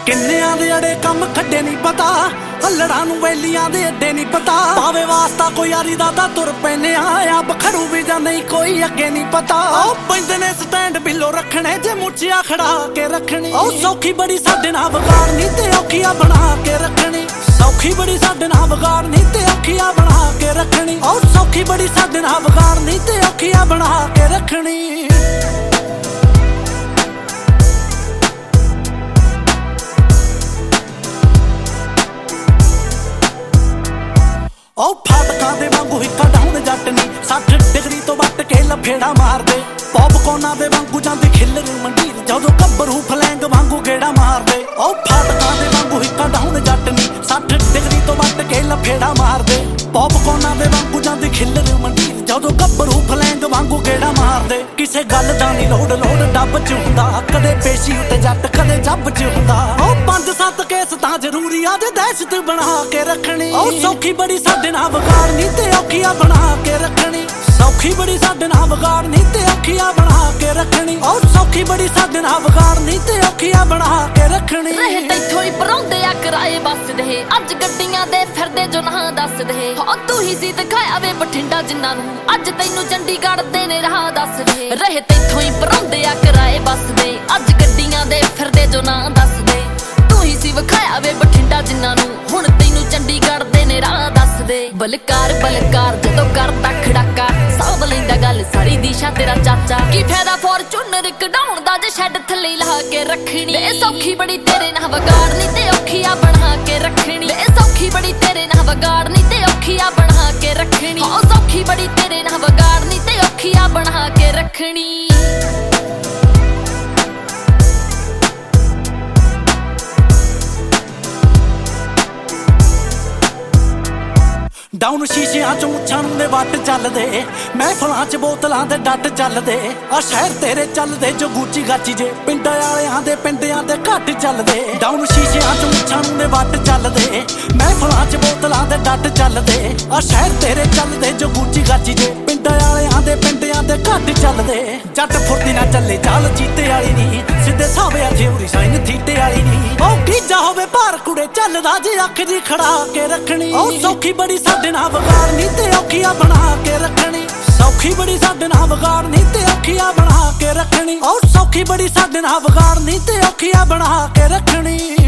ਕਿੰਨਿਆਂ ਦੇ ਅੜੇ ਕੰਮ ਖੱਡੇ ਨਹੀਂ ਪਤਾ, ਹੱਲੜਾਂ ਨੂੰ ਵੈਲੀਆਂ ਦੇ ਅੱਡੇ ਨਹੀਂ ਪਤਾ। ਪਾਵੇ ਵਾਸਤਾ ਕੋਈ ਯਾਰੀ ਦਾ ਤਾਂ ਤੁਰ ਪੈਨੇ ਆ, ਬਖੜੂ ਵੀ ਜਾਂ ਨਹੀਂ ਕੋਈ ਅੱਗੇ ਨਹੀਂ ਪਤਾ। ਉਹ ਪੈਂਦੇ ਨੇ ਸਟੈਂਡ ਬਿੱਲੋ ਰੱਖਣੇ, ਜੇ ਮੁੱਛਿਆ ਖੜਾ ਕੇ ਰੱਖਣੀ। ਉਹ ਸੌਖੀ ਬੜੀ ਸਾਡੇ ਨਾਲ ਵਿਗਾੜਨੀ ਤੇ ਔਖੀਆਂ ਬਣਾ ਕੇ ਰੱਖਣੀ। ਸੌਖੀ ਬੜੀ ਸਾਡੇ ਨਾਲ ਵਿਗਾੜਨੀ ਤੇ ਔਖੀਆਂ ਬਣਾ ਕੇ ਰੱਖਣੀ। ਉਹ ਸੌਖੀ ਬੜੀ ਸਾਡੇ ਨਾਲ ਵਿਗਾੜਨੀ ਤੇ ਔਖੀਆਂ ਬਣਾ ਕੇ ਰੱਖਣੀ। ਉਹ ਫਾਟਕਾਂ ਦੇ ਵਾਂਗੂ ਹਿੱਕਾ ਡਾਉਣ ਜੱਟ ਨੀ, 60 ਡਿਗਰੀ ਤੋਂ ਵੱਟ ਕੇ ਲਫੇੜਾ ਮਾਰਦੇ। ਪੌਪਕੋਨਾਂ ਦੇ ਵਾਂਗੂ ਜਾਂਦੀ ਖਿੱਲਰ ਮੰਡੀਰ, ਜਦੋਂ ਗੱਭਰੂ ਫਲੈਂਗ ਵਾਂਗੂ ਗੇੜਾ ਮਾਰਦੇ। ਉਹ ਫਾਟਕਾਂ ਦੇ ਵਾਂਗੂ ਹਿੱਕਾ ਡਾਉਣ ਜੱਟ ਨੀ, 60 ਡਿਗਰੀ ਤੋਂ ਵੱਟ ਕੇ ਲਫੇੜਾ ਮਾਰਦੇ। ਪੌਪਕੋਨਾਂ ਦੇ ਵਾਂਗੂ ਜਾਂਦੀ ਖਿੱਲਰ ਮੰਡੀਰ, ਜਦੋਂ ਗੱਭਰੂ ਫਲੈਂਗ ਵਾਂਗੂ ਗੇੜਾ ਮਾਰਦੇ। ਕਿਸੇ ਗੱਲ ਦਾ ਨੀ ਲੋੜ ਡੱਬ ਚ ਹੁੰਦਾ, ਕਦੇ ਪੇਸ਼ੀ ਉੱਤੇ ਜੱਟ ਕਦੇ ਜੱਬ ਚ ਹੁੰਦਾ। ਉਹ 5-7 ਕੇਸ ਤਾਂ ਜ਼ਰੂਰੀ ਆ ਜੇ ਦਹਿਸ਼ਤ ਬਣਾ ਕੇ ਰੱਖਣੀ। ਉਹ ਸੌਖੀ ਬੜੀ ਸਾਡੇ ਨਾਲ ਵਿਗਾੜਨੀ ਤੇ ਔਖੀਆਂ ਬਣਾ ਕੇ ਰੱਖਣੀ। ਸੌਖੀ ਬੜੀ ਸਾਡੇ ਨਾਲ ਵਿਗਾੜਨੀ ਤੇ ਔਖੀਆਂ ਬਣਾ ਕੇ ਰੱਖਣੀ। ਉਹ ਸੌਖੀ ਬੜੀ ਸਾਡੇ ਨਾਲ ਵਿਗਾੜਨੀ ਤੇ ਔਖੀਆਂ ਬਣਾ ਕੇ ਰੱਖਣੀ। ਰਹੇ ਤੈਥੋਂ ਹੀ ਪਰਾਉਂਦੇ ਆ ਕਿਰਾਏ ਬੱਸ ਦੇ, ਅੱਜ ਗੱਡੀਆਂ ਦੇ ਫਿਰਦੇ ਜੋ ਨਾ ਦੱਸਦੇ। ਹੋ ਤੂੰ ਹੀ ਸੀ ਦਿਖਾਇਆ ਵੇ ਬਠਿੰਡਾ ਜਿਨ੍ਹਾਂ ਨੂੰ, ਅੱਜ ਤੈਨੂੰ ਚੰਡੀਗੜ੍ਹ ਦੇ ਨੇ ਰਾਹ ਦੱਸਦੇ। ਰਹੇ ਤੈਥੋਂ ਹੀ ਪਰਾਉਂਦੇ ਆ ਕਿਰਾਏ ਬੱਸ ਦੇ, ਅੱਜ ਗੱਡੀਆਂ ਦੇ ਫਿਰਦੇ ਜੋ ਨਾ ਦੱਸਦੇ। ਤੂੰ ਹੀ ਸੀ ਵਿਖਾਇਆ ਵੇ ਬਠਿੰਡਾ ਜਿਨ੍ਹਾਂ ਨੂੰ, ਹੁਣ ਤੈਨੂੰ ਚੰਡੀਗੜ੍ਹ ਦੇ ਨੇ ਰਾਹ ਦੱਸਦੇ। ਬਲਕਾਰ ਬਲਕਾਰ ਜਦੋਂ ਕਰਦਾ ਖੜਾਕਾ, ਸਾਂਭ ਲੈਂਦਾ ਗੱਲ ਸਾਰੀ ਦਿਸ਼ਾ ਤੇਰਾ ਚਾਚਾ। ਕੀ ਫਾਇਦਾ ਫੋਰਚੂਨਰ ਕਢਾਉਣ ਦਾ ਜੇ ਸ਼ੈੱਡ ਥੱਲੇ ਲਾ ਕੇ ਰੱਖਣੀ। ਵੇ ਸੌਖੀ ਬੜੀ ਤੇਰੇ ਨਾਲ ਵਿਗਾੜਨੀ ਤੇ ਔਖੀਆਂ ਬਣਾ ਕੇ ਰੱਖਣੀ। ਵੇ ਸੌਖੀ ਬੜੀ ਤੇਰੇ ਨਾਲ ਵਿਗਾੜਨੀ ਤੇ ਔਖੀਆਂ ਬਣਾ ਕੇ ਰੱਖਣੀ। ਹੋ ਸੌਖੀ ਬੜੀ ਤੇਰੇ ਨਾਲ ਵਿਗਾੜਨੀ ਤੇ ਔਖੀਆਂ ਬਣਾ ਕੇ ਰੱਖਣੀ। ਡਾਊਨ ਸ਼ੀਸ਼ਿਆਂ ਚ ਮੁੱਛਾਂ ਨੂੰ ਦੇ ਵੱਟ ਚੱਲਦੇ, ਮਹਿਫਲਾਂ ਚ ਬੋਤਲਾਂ ਦੇ ਡੱਟ ਚੱਲਦੇ। ਆ ਸ਼ਹਿਰ ਤੇਰੇ ਚੱਲਦੇ ਜੋ ਗੂਚੀ ਗਾਚੀ ਜੇ, ਪਿੰਡਾਂ ਵਾਲਿਆਂ ਦੇ ਪਿੰਡਿਆਂ ਦੇ ਘੱਟ ਚੱਲਦੇ। ਡਾਊਨ ਸ਼ੀਸ਼ਿਆਂ ਚ ਮੁੱਛਾਂ ਨੂੰ ਦੇ ਵੱਟ ਚੱਲਦੇ, ਮਹਿਫਲਾਂ ਚ ਬੋਤਲਾਂ ਦੇ ਡੱਟ ਚੱਲਦੇ। ਆ ਸ਼ਹਿਰ ਤੇਰੇ ਚੱਲਦੇ ਜੋ ਗੂਚੀ ਗਾਚੀ ਜੇ, ਪਿੰਡਾਂ ਵਾਲਿਆਂ ਦੇ ਪਿੰਡਿਆਂ ਦੇ ਘੱਟ ਚੱਲਦੇ। ਜੱਟ ਫੁਰਤੀ ਨਾ ਚੱਲੇ ਚਾਲ ਚੀਤੇ ਵਾਲੀ ਨੀ, ਸਿੱਧੇ ਸਾਹਵੇ ਥਿਉਰੀ ਸਾਈਨ ਥੀਟੇ ਵਾਲੀ ਨੀ। ਉਹ ਕੀਜਾ ਹੋਵੇ ਭਾਰ ਕੁੜੇ ਚੱਲਦਾ ਜੇ ਅੱਖ ਜੀ ਖੜਾ ਕੇ ਰੱਖਣੀ। ਉਹ ਸੌਖੀ ਬੜੀ ਸਾਡੇ ਨਾਲ ਵਿਗਾੜਨੀ ਤੇ ਔਖੀਆਂ ਬਣਾ ਕੇ ਰੱਖਣੀ। ਸੌਖੀ ਬੜੀ ਸਾਡੇ ਨਾਲ ਵਿਗਾੜਨੀ ਤੇ ਔਖੀਆਂ ਬਣਾ ਕੇ ਰੱਖਣੀ। ਉਹ ਸੌਖੀ ਬੜੀ ਸਾਡੇ ਨਾਲ ਵਿਗਾੜਨੀ ਤੇ ਔਖੀਆਂ ਬਣਾ ਕੇ ਰੱਖਣੀ।